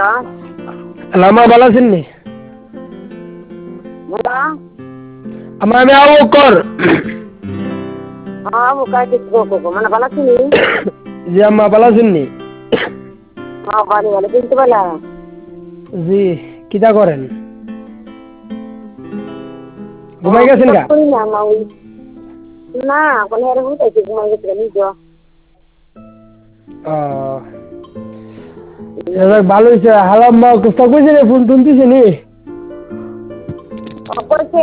Lama bala sini. Mula? Ama may awo kor. Bukan itu kok. Mana bala sini? জি আম্মা ভালো আছেন নি? Bali bala কিন্তু bala. জি কিটা করেন? ঘুমাই গেছেন গা? করি না মা ওই না কোন এর উঠেছি ঘুমাই গেছে নিজ ভালো হয়েছে হালাম্মা কোথা কইছে রে ফোন তুলতেছে নি? কইছে